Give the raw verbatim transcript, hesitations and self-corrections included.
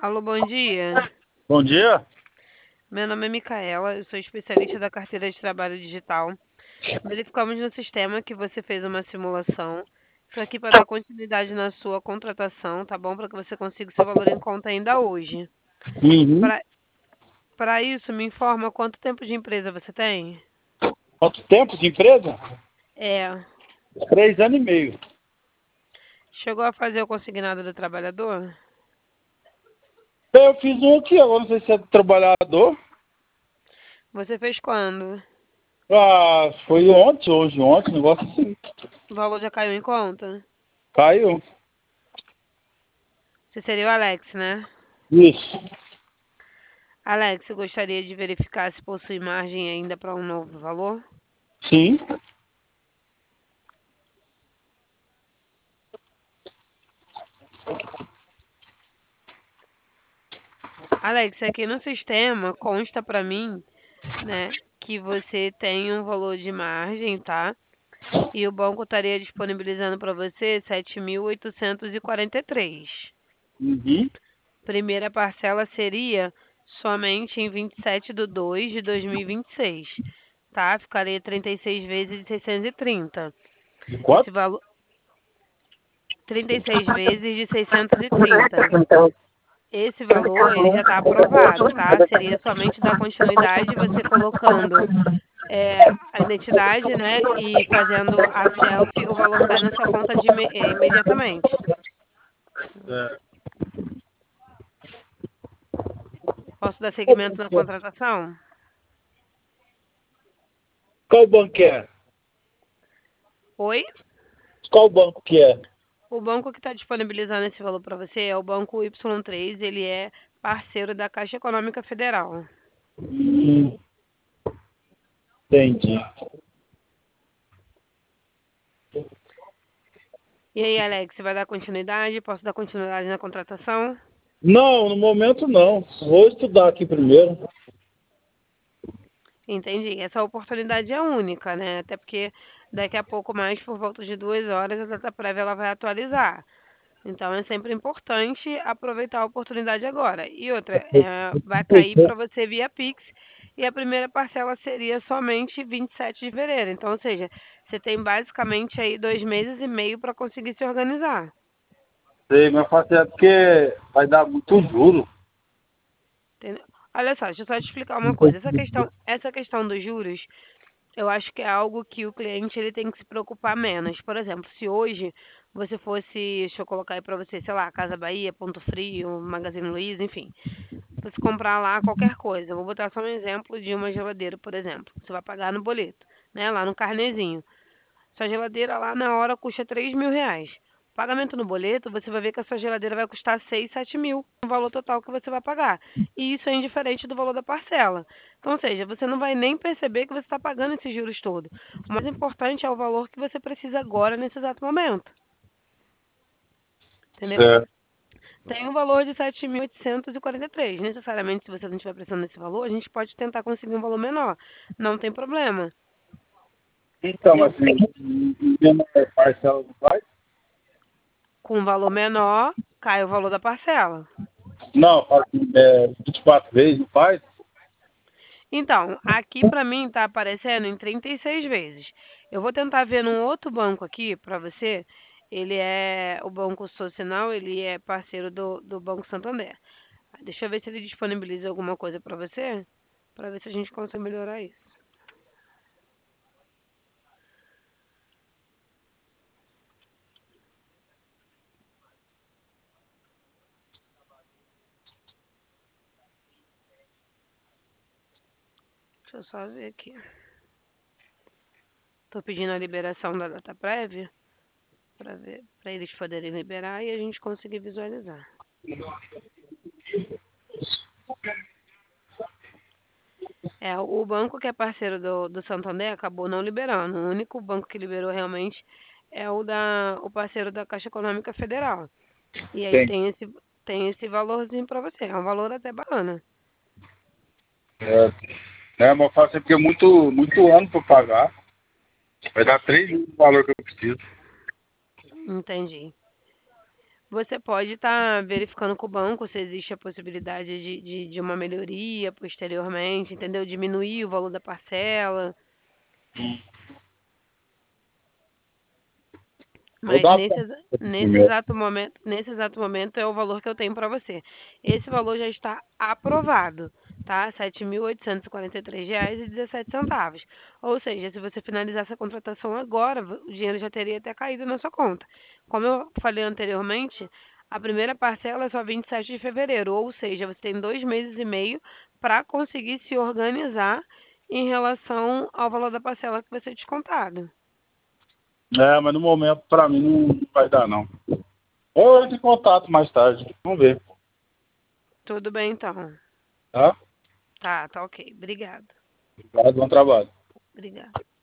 Alô, bom dia. Bom dia. Meu nome é Micaela, eu sou especialista da carteira de trabalho digital. Verificamos no sistema que você fez uma simulação. Estou aqui para dar continuidade na sua contratação, tá bom? Para que você consiga o seu valor em conta ainda hoje. Uhum. Para para isso, me informa quanto tempo de empresa você tem? Quanto tempo de empresa? É. Três anos e meio. Chegou a fazer o consignado do trabalhador? Eu fiz um aqui, agora não sei se é do trabalhador. Você fez quando? Ah, foi ontem, hoje, ontem, um negócio assim. O valor já caiu em conta? Caiu. Você seria o Alex, né? Isso. Alex, eu gostaria de verificar se possui margem ainda para um novo valor? Sim. Alex, aqui no sistema consta para mim, né, que você tem um valor de margem, tá? E o banco estaria disponibilizando para você sete mil oitocentos e quarenta e três. Uhum. Primeira parcela seria somente em vinte e sete de dois de dois mil e vinte e seis, tá? Ficaria trinta e seis vezes de seiscentos e trinta. De Esse quanto? valor trinta e seis vezes de seiscentos e trinta. Esse valor, ele já está aprovado, tá? Seria somente dar continuidade você colocando é, a identidade, né? E fazendo a selfie, o valor sai na sua conta de ime- é, imediatamente. É. Posso dar seguimento na contratação? Qual banco que é? Oi? Qual banco que é? O banco que está disponibilizando esse valor para você é o Banco Y três, ele é parceiro da Caixa Econômica Federal. Hum, entendi. E aí, Alex, você vai dar continuidade? Posso dar continuidade na contratação? Não, no momento não. Vou estudar aqui primeiro. Entendi. Essa oportunidade é única, né? Até porque daqui a pouco mais, por volta de duas horas, a data prévia ela vai atualizar. Então é sempre importante aproveitar a oportunidade agora. E outra, é, vai cair para você via Pix e a primeira parcela seria somente vinte e sete de fevereiro. Então, ou seja, você tem basicamente aí dois meses e meio para conseguir se organizar. Sei, mas fazer é porque vai dar muito juro. Entendeu? Olha só, deixa eu só te explicar uma coisa. Essa questão, essa questão dos juros, eu acho que é algo que o cliente ele tem que se preocupar menos. Por exemplo, se hoje você fosse, deixa eu colocar aí para você, sei lá, Casa Bahia, Ponto Frio, Magazine Luiza, enfim, você comprar lá qualquer coisa. Eu vou botar só um exemplo de uma geladeira, por exemplo. Você vai pagar no boleto, né? Lá no carnezinho. Sua geladeira lá na hora custa três mil reais. Pagamento no boleto, você vai ver que a sua geladeira vai custar seis, sete mil, o valor total que você vai pagar. E isso é indiferente do valor da parcela. Então, ou seja, você não vai nem perceber que você está pagando esses juros todos. O mais importante é o valor que você precisa agora, nesse exato momento. Entendeu? É. Tem um valor de sete mil oitocentos e quarenta e três. Necessariamente, se você não estiver precisando desse valor, a gente pode tentar conseguir um valor menor. Não tem problema. Então, Entendeu? assim, menor parcela não faz? Com um valor menor, cai o valor da parcela. Não, faz é, vinte e quatro vezes, não faz? Então, aqui para mim tá aparecendo em trinta e seis vezes. Eu vou tentar ver num outro banco aqui para você. Ele é o Banco Social, ele é parceiro do, do Banco Santander. Deixa eu ver se ele disponibiliza alguma coisa para você, para ver se a gente consegue melhorar isso. Deixa eu só ver aqui. Tô pedindo a liberação da data prévia para ver, para eles poderem liberar e a gente conseguir visualizar. É, o banco que é parceiro do, do Santander acabou não liberando. O único banco que liberou realmente é o da o parceiro da Caixa Econômica Federal. E aí Tem. tem esse tem esse valorzinho para você. É um valor até bacana. É, né, mas eu faço é porque é muito, muito ano para pagar. Vai dar três vezes o valor que eu preciso. Entendi. você pode estar verificando com o banco se existe a possibilidade de de de uma melhoria posteriormente, entendeu? Diminuir o valor da parcela. Vou Mas dar uma nesse pensada exa nesse primeiro. exato momento nesse exato momento é o valor que eu tenho para você. Esse valor já está aprovado, tá? sete mil oitocentos e quarenta e três reais e dezessete centavos. Ou seja, se você finalizar essa contratação agora, v o dinheiro já teria até caído na sua conta. Como eu falei anteriormente, a primeira parcela é só vinte e sete de fevereiro, ou seja, você tem dois meses e meio para conseguir se organizar em relação ao valor da parcela que vai ser descontado. É, mas no momento, pra mim, não vai dar, não. Ou eu entro em contato mais tarde. Vamos ver. Tudo bem então. Tá? Tá, tá ok. Obrigada. Obrigado, bom trabalho. Obrigada.